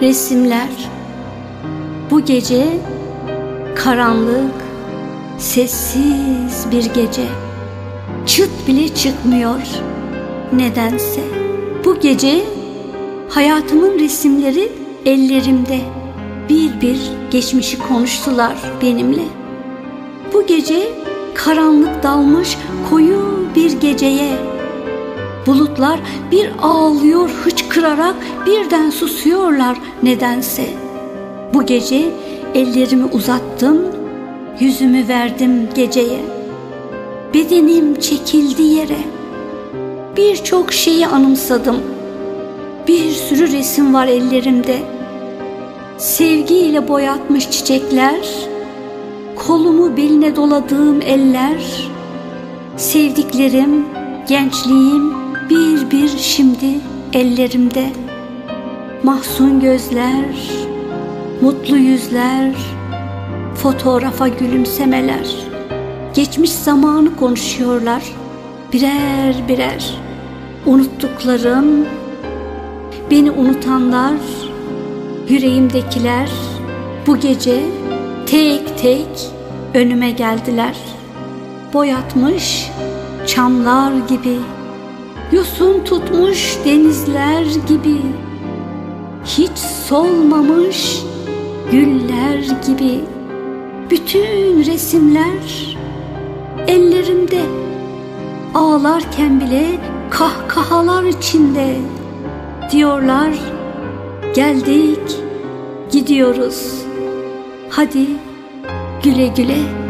resimler. Bu gece karanlık, sessiz bir gece. Çıt bile çıkmıyor nedense. Bu gece hayatımın resimleri ellerimde. Bir bir geçmişi konuştular benimle. Bu gece karanlık dalmış koyu bir geceye. Bulutlar bir ağlıyor hıçkırarak, birden susuyorlar nedense. Bu gece ellerimi uzattım, yüzümü verdim geceye. Bedenim çekildi yere. Birçok şeyi anımsadım. Bir sürü resim var ellerimde. Sevgiyle boyatmış çiçekler, kolumu beline doladığım eller, sevdiklerim, gençliğim bir bir şimdi ellerimde. Mahzun gözler, mutlu yüzler, fotoğrafa gülümsemeler. Geçmiş zamanı konuşuyorlar birer birer. Unuttuklarım, beni unutanlar, yüreğimdekiler bu gece tek tek önüme geldiler. Boyatmış çamlar gibi, yosun tutmuş denizler gibi, hiç solmamış güller gibi. Bütün resimler ellerimde, ağlarken bile kahkahalar içinde. Diyorlar geldik gidiyoruz, hadi güle güle.